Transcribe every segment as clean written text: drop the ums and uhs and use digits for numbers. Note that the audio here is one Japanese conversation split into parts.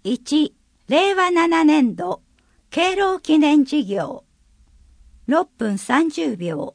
1、令和7年度敬老記念事業6分30秒。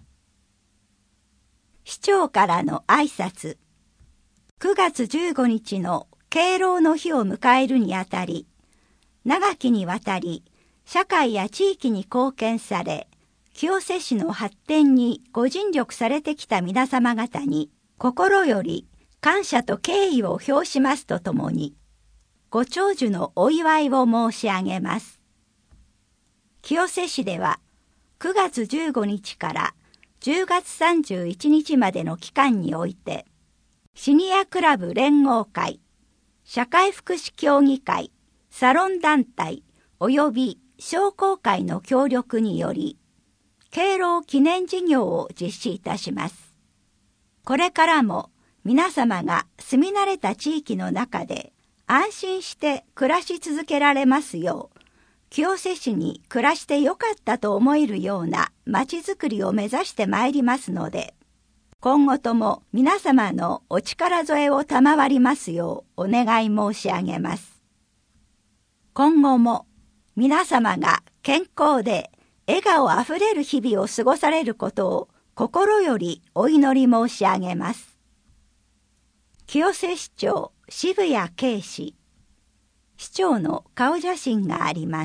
市長からの挨拶。9月15日の敬老の日を迎えるにあたり、長きにわたり社会や地域に貢献され、清瀬市の発展にご尽力されてきた皆様方に心より感謝と敬意を表しますとともに、ご長寿のお祝いを申し上げます。清瀬市では9月15日から10月31日までの期間において、シニアクラブ連合会、社会福祉協議会、サロン団体及び商工会の協力により、敬老記念事業を実施いたします。これからも皆様が住み慣れた地域の中で安心して暮らし続けられますよう、清瀬市に暮らしてよかったと思えるようなまちづくりを目指してまいりますので、今後とも皆様のお力添えを賜りますようお願い申し上げます。今後も皆様が健康で笑顔あふれる日々を過ごされることを心よりお祈り申し上げます。清瀬市長渋谷慶氏、市長の顔写真があります。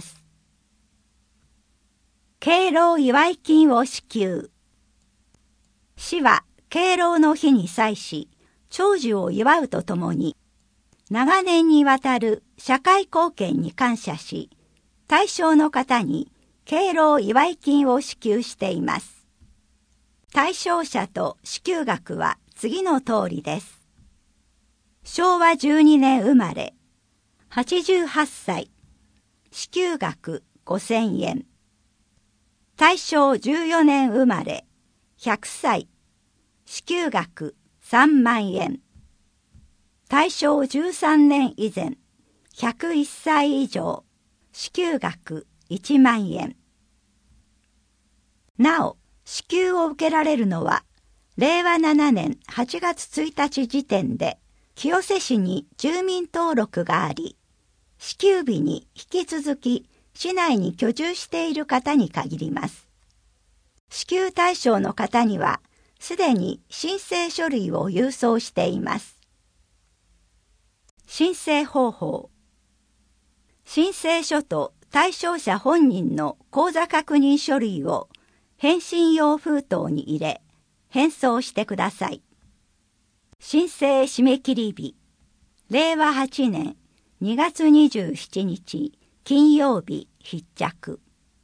敬老祝い金を支給。市は敬老の日に際し、長寿を祝うとともに、長年にわたる社会貢献に感謝し、対象の方に敬老祝い金を支給しています。対象者と支給額は次の通りです。昭和12年生まれ、88歳、支給額5000円。大正14年生まれ、100歳、支給額3万円。大正13年以前、101歳以上、支給額1万円。なお、支給を受けられるのは、令和7年8月1日時点で、清瀬市に住民登録があり、支給日に引き続き市内に居住している方に限ります。支給対象の方には、すでに申請書類を郵送しています。申請方法。申請書と対象者本人の口座確認書類を返信用封筒に入れ、返送してください。申請締め切り日、令和8年2月27日金曜日必着。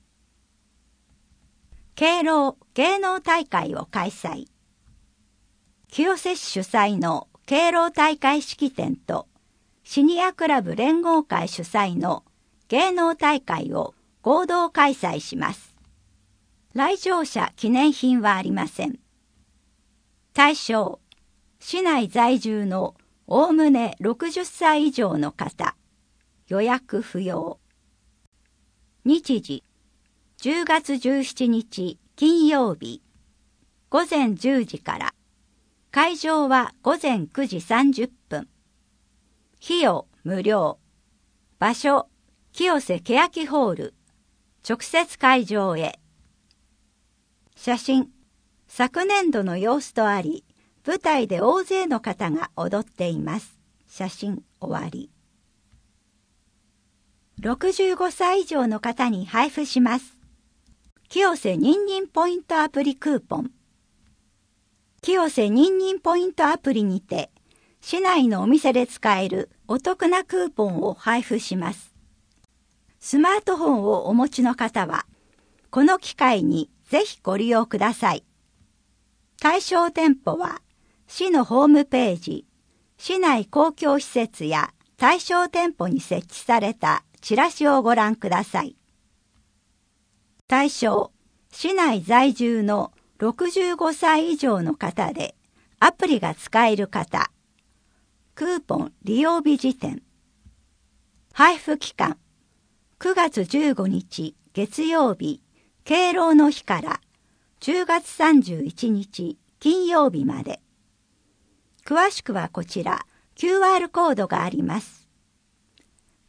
敬老芸能大会を開催。清瀬市主催の敬老大会式典とシニアクラブ連合会主催の芸能大会を合同開催します。来場者記念品はありません。対象、市内在住のおおむね60歳以上の方、予約不要。日時、10月17日金曜日、午前10時から、会場は午前9時30分。費用無料。場所、清瀬欅ホール。直接会場へ。写真、昨年度の様子とあり、舞台で大勢の方が踊っています。写真終わり。65歳以上の方に配布します。清瀬ニンニンポイントアプリクーポン。清瀬ニンニンポイントアプリにて、市内のお店で使えるお得なクーポンを配布します。スマートフォンをお持ちの方は、この機会にぜひご利用ください。対象店舗は、市のホームページ、市内公共施設や対象店舗に設置されたチラシをご覧ください。対象、市内在住の65歳以上の方で、アプリが使える方、クーポン利用日時点。配布期間、9月15日月曜日、敬老の日から10月31日金曜日まで。詳しくはこちら QR コードがあります。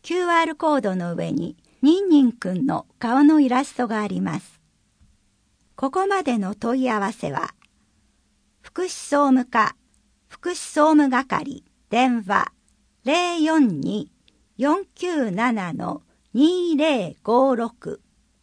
QR コードの上にニンニンくんの顔のイラストがあります。ここまでの問い合わせは、福祉総務課、福祉総務係、電話 042-497-2056。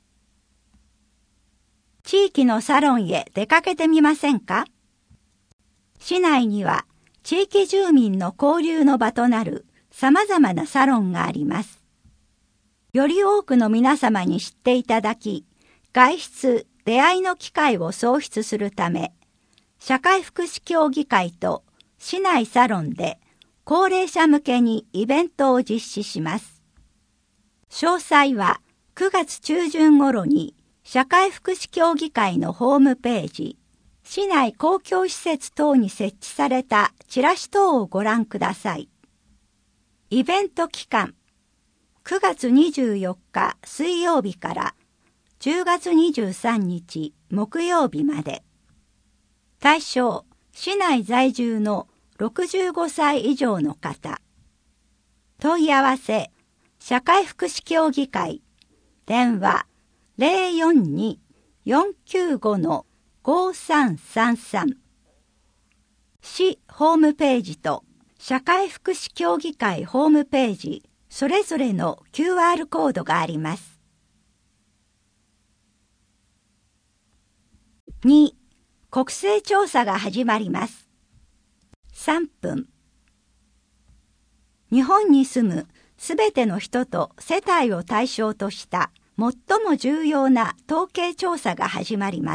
地域のサロンへ出かけてみませんか？市内には地域住民の交流の場となる様々なサロンがあります。より多くの皆様に知っていただき、外出、出会いの機会を創出するため、社会福祉協議会と市内サロンで高齢者向けにイベントを実施します。詳細は9月中旬頃に社会福祉協議会のホームページ、市内公共施設等に設置されたチラシ等をご覧ください。イベント期間、9月24日水曜日から10月23日木曜日まで。対象、市内在住の65歳以上の方。問い合わせ、社会福祉協議会、電話 042-495-5333。市ホームページと社会福祉協議会ホームページ、それぞれの QR コードがあります。2、国勢調査が始まります。3分。日本に住むすべての人と世帯を対象とした最も重要な統計調査が始まります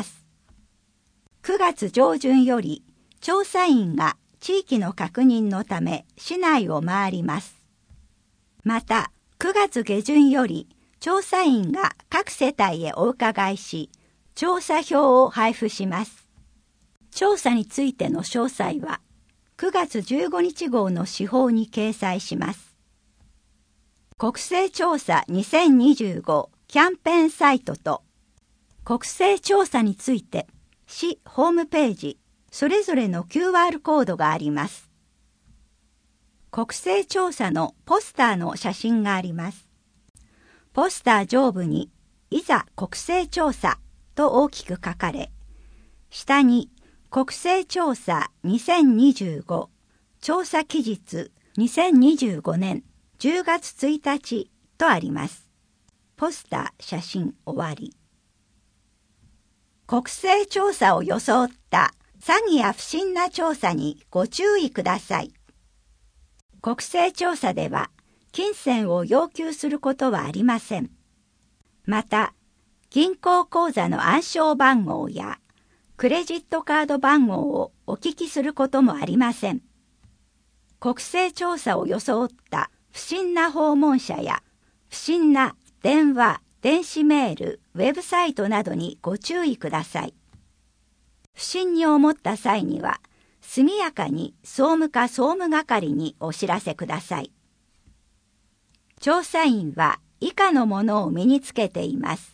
。9月上旬より調査員が地域の確認のため市内を回ります。また、9月下旬より調査員が各世帯へお伺いし、調査票を配布します。調査についての詳細は、9月15日号の誌報に掲載します。国勢調査2025キャンペーンサイトと、国勢調査について、市ホームページ、それぞれの QR コードがあります。国勢調査のポスターの写真があります。ポスター上部に、いざ国勢調査と大きく書かれ、下に国勢調査2025調査期日2025年10月1日とあります。ポスター写真終わり。国勢調査を装った詐欺や不審な調査にご注意ください。国勢調査では金銭を要求することはありません。また、銀行口座の暗証番号やクレジットカード番号をお聞きすることもありません。国勢調査を装った不審な訪問者や不審な電話、電子メール、ウェブサイトなどにご注意ください。不審に思った際には、速やかに総務課総務係にお知らせください。調査員は以下のものを身につけています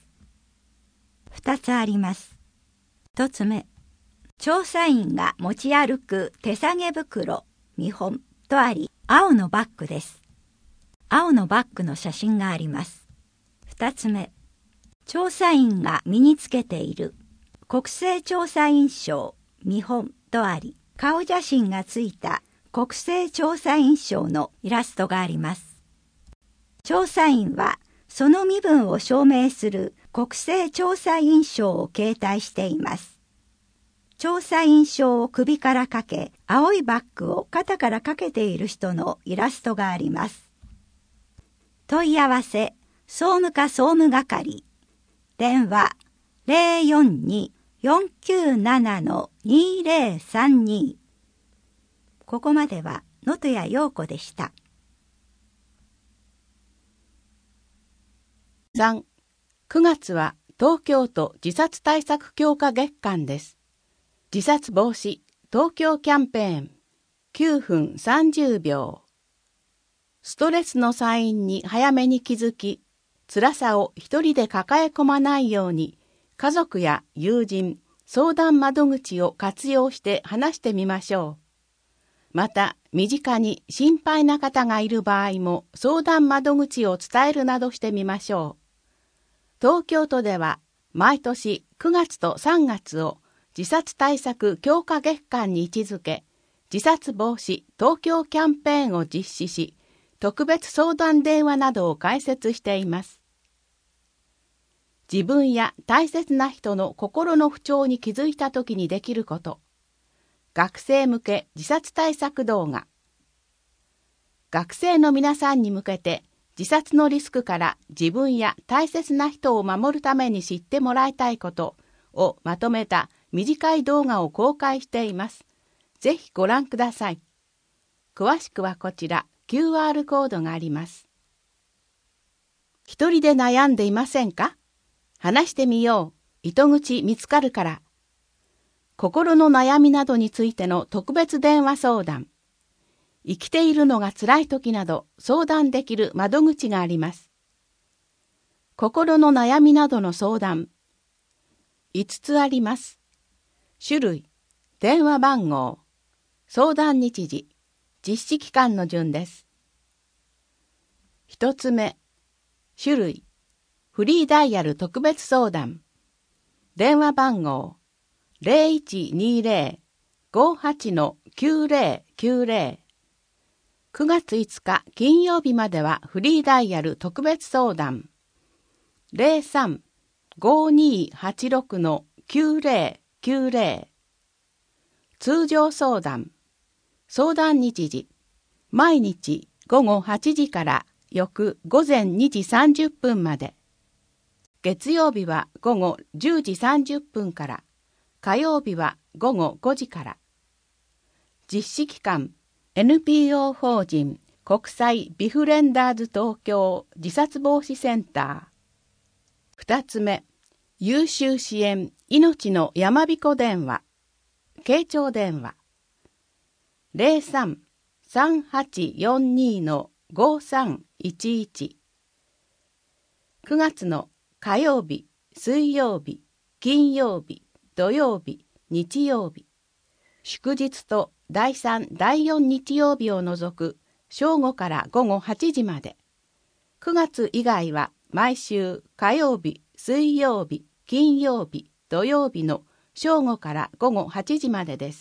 。2つあります。1つ目、調査員が持ち歩く手提げ袋、見本とあり、青のバッグです。青のバッグの写真があります。2つ目、調査員が身につけている国勢調査員証、見本とあり、顔写真がついた国勢調査員証のイラストがあります。調査員はその身分を証明する国勢調査員証を携帯しています。調査員証を首からかけ、青いバッグを肩からかけている人のイラストがあります。問い合わせ、総務課総務係、電話 042-497-2032。ここまでは能登谷陽子でした。 3、9月は東京都自殺対策強化月間です。自殺防止東京キャンペーン9分30秒。ストレスのサインに早めに気づき、辛さを一人で抱え込まないように、家族や友人、相談窓口を活用して話してみましょう。 また、身近に心配な方がいる場合も相談窓口を伝えるなどしてみましょう。東京都では毎年9月と3月を自殺対策強化月間に位置づけ、自殺防止東京キャンペーンを実施し、特別相談電話などを開設しています。自分や大切な人の心の不調に気づいたときにできること。学生向け自殺対策動画。学生の皆さんに向けて自殺のリスクから自分や大切な人を守るために知ってもらいたいことをまとめた短い動画を公開しています。ぜひご覧ください。詳しくはこちら QR コードがあります。一人で悩んでいませんか？話してみよう。糸口見つかるから。心の悩みなどについての特別電話相談。生きているのが辛い時など相談できる窓口があります。心の悩みなどの相談。5つあります。種類、電話番号、相談日時、実施期間の順です。1つ目、種類、フリーダイヤル特別相談。電話番号、0120-58-9090。9月5日金曜日まではフリーダイヤル特別相談。03-5286-9090。通常相談。相談日時。毎日午後8時から翌午前2時30分まで。月曜日は午後10時30分から。火曜日は午後5時から。実施期間。NPO 法人国際ビフレンダーズ東京自殺防止センター。2つ目、優秀支援命のやまびこ電話。傾聴電話。03-3842-5311。9月の火曜日、水曜日、金曜日、土曜日、日曜日。祝日と第3、第4日曜日を除く正午から午後8時まで。9月以外は毎週火曜日、水曜日、金曜日、土曜日の正午から午後8時までです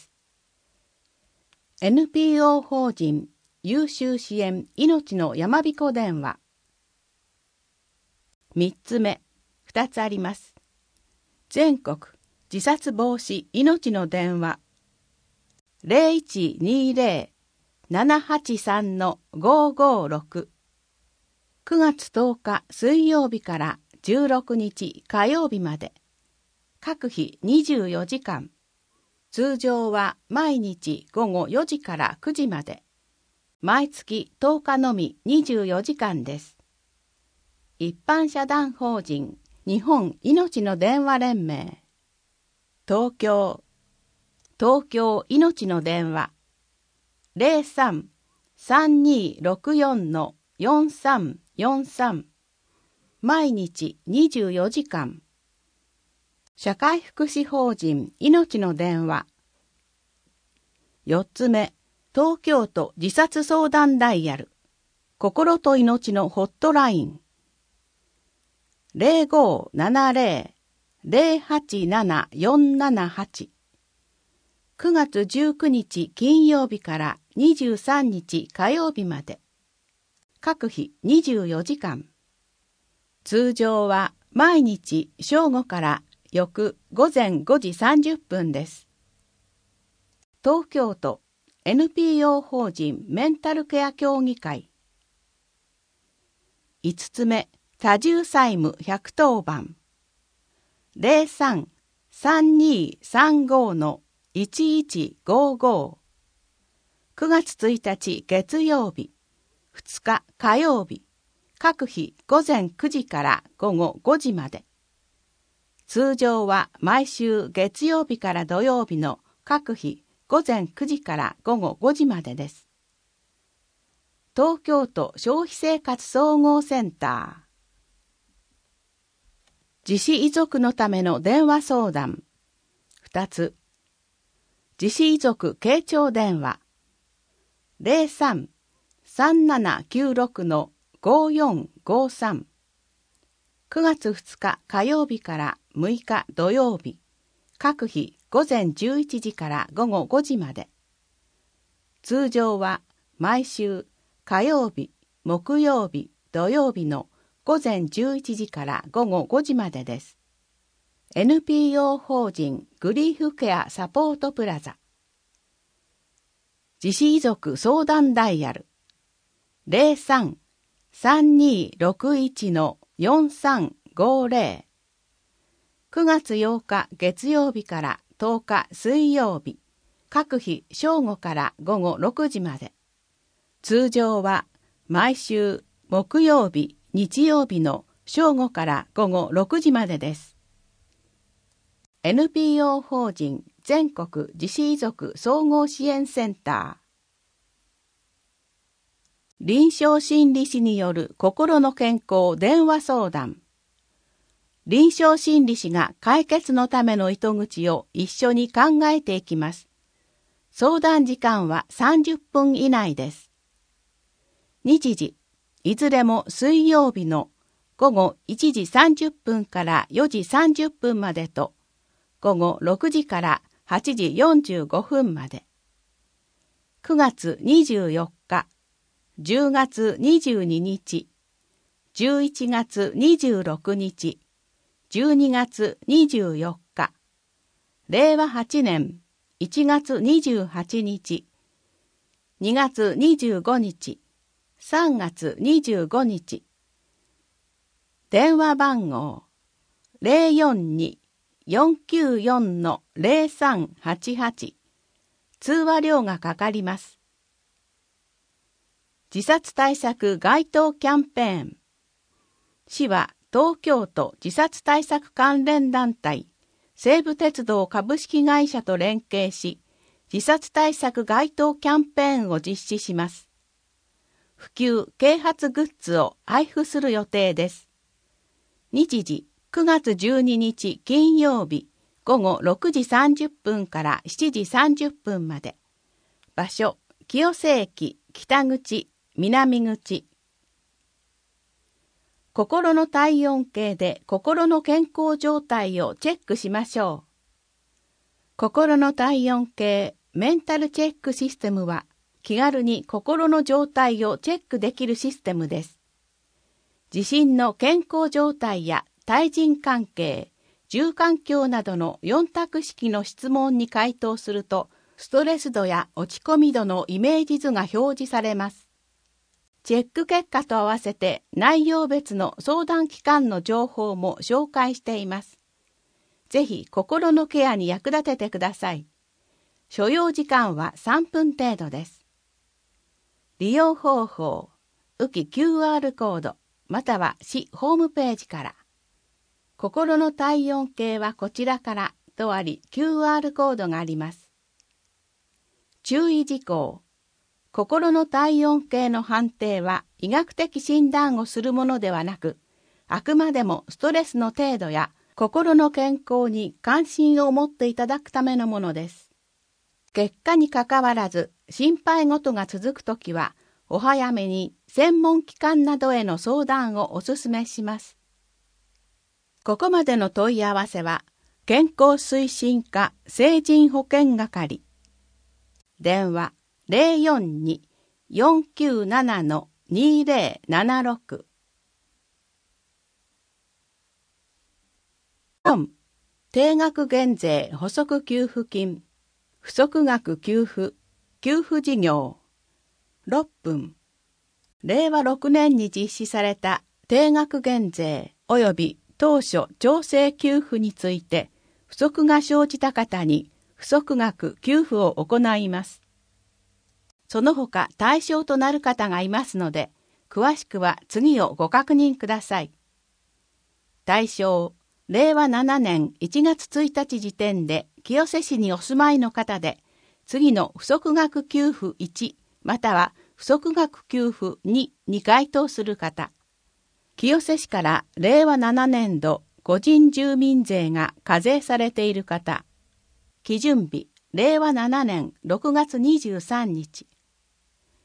。NPO 法人優秀支援命のやまびこ電話。3つ目、2つあります。全国自殺防止命の電話。0120-783-556。9月10日水曜日から16日火曜日まで。各日24時間。通常は毎日午後4時から9時まで。毎月10日のみ24時間です。一般社団法人日本いのちの電話連盟。東京いのちの電話。03-3264-4343。毎日24時間。社会福祉法人いのちの電話。4つ目、東京都自殺相談ダイヤル。心と命のホットライン。0570-087-478。9月19日金曜日から23日火曜日まで。各日24時間。通常は毎日正午から翌午前5時30分です。東京都 NPO 法人メンタルケア協議会。5つ目、多重債務110番。03-3235-1155。9月1日月曜日、2日火曜日、各日午前9時から午後5時まで。通常は毎週月曜日から土曜日の各日午前9時から午後5時までです。東京都消費生活総合センター。自死遺族のための電話相談。2つ。自死遺族傾聴電話。 03-3796-5453。9月2日火曜日から6日土曜日、各日午前11時から午後5時まで。通常は毎週火曜日、木曜日、土曜日の午前11時から午後5時までです。NPO 法人グリーフケアサポートプラザ。自死遺族相談ダイヤル 03-3261-4350。 9月8日月曜日から10日水曜日、各日正午から午後6時まで。通常は毎週木曜日、日曜日の正午から午後6時までです。NPO 法人全国自死遺族総合支援センター。臨床心理士による心の健康電話相談。臨床心理士が解決のための糸口を一緒に考えていきます。相談時間は30分以内です。日時、いずれも水曜日の午後1時30分から4時30分までと、午後6時から8時45分まで。9月24日、10月22日、11月26日、12月24日、令和8年1月28日、2月25日、3月25日。電話番号 042-494-0388。通話料がかかります。自殺対策街頭キャンペーン。市は東京都自殺対策関連団体西武鉄道株式会社と連携し、自殺対策街頭キャンペーンを実施します。普及啓発グッズを配布する予定です。日時9月12日金曜日午後6時30分から7時30分まで。場所、清瀬駅北口、南口。心の体温計で心の健康状態をチェックしましょう。心の体温計メンタルチェックシステムは気軽に心の状態をチェックできるシステムです。自身の健康状態や対人関係、住環境などの4択式の質問に回答すると、ストレス度や落ち込み度のイメージ図が表示されます。チェック結果と合わせて内容別の相談機関の情報も紹介しています。ぜひ心のケアに役立ててください。所要時間は3分程度です。利用方法、浮き QR コード、または市ホームページから。心の体温計はこちらからとあり QR コードがあります。注意事項。心の体温計の判定は医学的診断をするものではなく、あくまでもストレスの程度や心の健康に関心を持っていただくためのものです。結果にかかわらず心配事が続くときは、お早めに専門機関などへの相談をお勧めします。ここまでの問い合わせは、健康推進課成人保健係。電話042-497-2076。4. 定額減税補足給付金不足額給付事業。6分。令和6年に実施された定額減税及び当初調整給付について不足が生じた方に不足額給付を行います。その他対象となる方がいますので、詳しくは次をご確認ください。対象、令和7年1月1日時点で清瀬市にお住まいの方で、次の不足額給付1または不足額給付2に該当する方、清瀬市から令和7年度個人住民税が課税されている方、基準日令和7年6月23日、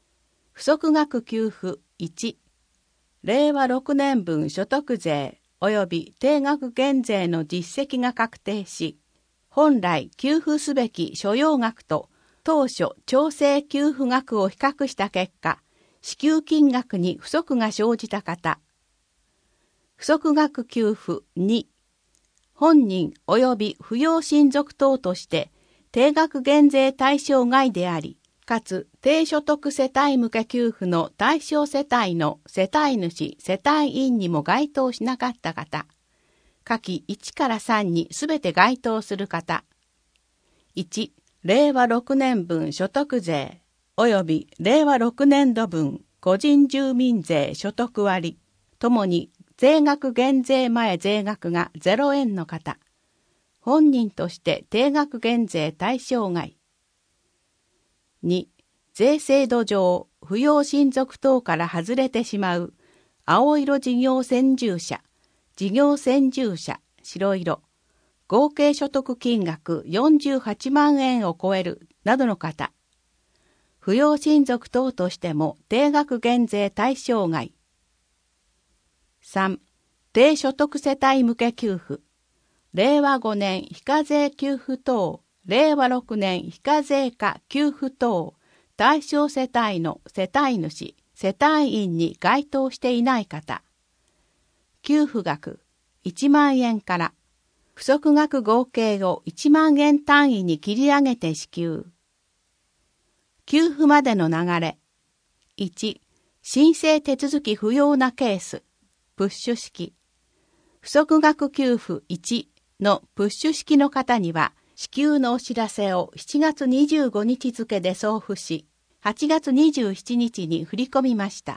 不足額給付1、令和6年分所得税及び定額減税の実績が確定し、本来給付すべき所要額と当初調整給付額を比較した結果、支給金額に不足が生じた方。不足額給付2、本人及び扶養親族等として定額減税対象外であり、かつ低所得世帯向け給付の対象世帯の世帯主・世帯員にも該当しなかった方。下記1から3にすべて該当する方。1、令和6年分所得税及び令和6年度分個人住民税所得割ともに税額減税前税額が0円の方。本人として定額減税対象外。2、税制度上、扶養親族等から外れてしまう、青色事業専従者、事業専従者、白色、合計所得金額48万円を超える、などの方。扶養親族等としても定額減税対象外。3、低所得世帯向け給付、令和5年非課税給付等、令和6年非課税化給付等、対象世帯の世帯主、世帯員に該当していない方。給付額1万円から不足額合計を1万円単位に切り上げて支給。給付までの流れ。1、申請手続き不要なケース、プッシュ式。不足額給付1のプッシュ式の方には、支給のお知らせを7月25日付で送付し、8月27日に振り込みました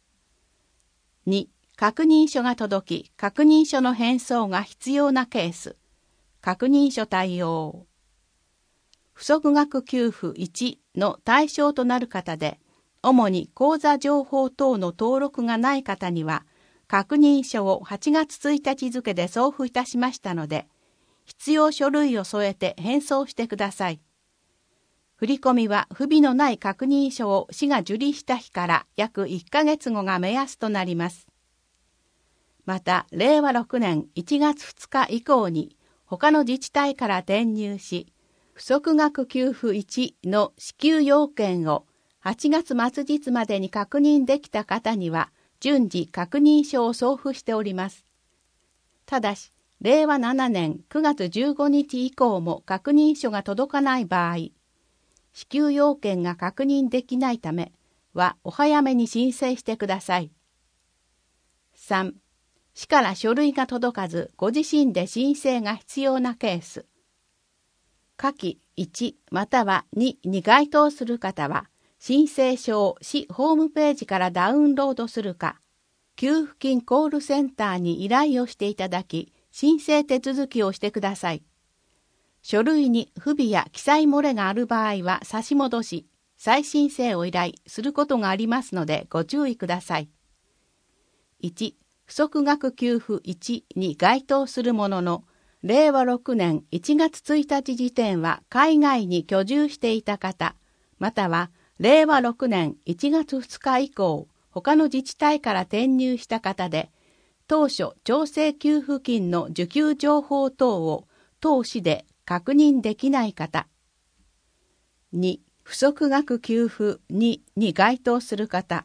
。2、確認書が届き、確認書の返送が必要なケース、確認書対応。不足額給付1の対象となる方で、主に口座情報等の登録がない方には、確認書を8月1日付で送付いたしましたので、必要書類を添えて返送してください。振込は不備のない確認書を市が受理した日から約1ヶ月後が目安となります。また、令和6年1月2日以降に他の自治体から転入し、不足額給付1の支給要件を8月末日までに確認できた方には順次確認書を送付しております。ただし、令和7年9月15日以降も確認書が届かない場合、支給要件が確認できないためはお早めに申請してください。3、市から書類が届かずご自身で申請が必要なケース。下記1または2に該当する方は、申請書を市ホームページからダウンロードするか、給付金コールセンターに依頼をしていただき、申請手続きをしてください。書類に不備や記載漏れがある場合は差し戻し、再申請を依頼することがありますのでご注意ください。1、不足額給付1に該当するものの、令和6年1月1日時点は海外に居住していた方、または令和6年1月2日以降、他の自治体から転入した方で、当初調整給付金の受給情報等を当市で確認できない方。2、不足額給付2に該当する方。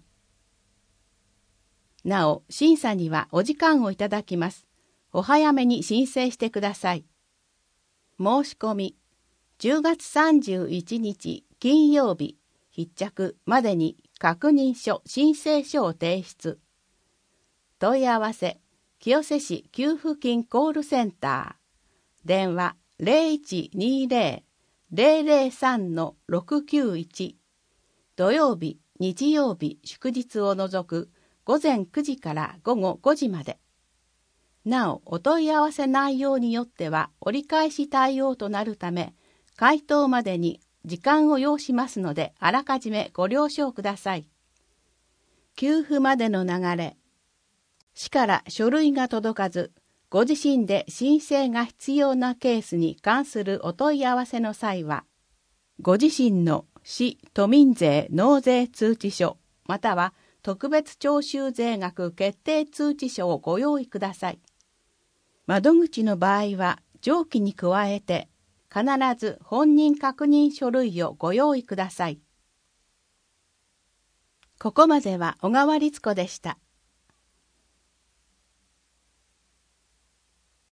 なお、審査にはお時間をいただきます。お早めに申請してください。申し込み、10月31日金曜日必着までに確認書・申請書を提出。問い合わせ、清瀬市給付金コールセンター。電話0120-003-691。土曜日、日曜日、祝日を除く午前9時から午後5時まで。なお、お問い合わせ内容によっては折り返し対応となるため、回答までに時間を要しますので、あらかじめご了承ください。給付までの流れ。市から書類が届かず、ご自身で申請が必要なケースに関するお問い合わせの際は、ご自身の市都民税納税通知書または特別徴収税額決定通知書をご用意ください。窓口の場合は上記に加えて必ず本人確認書類をご用意ください。ここまでは小川律子でした。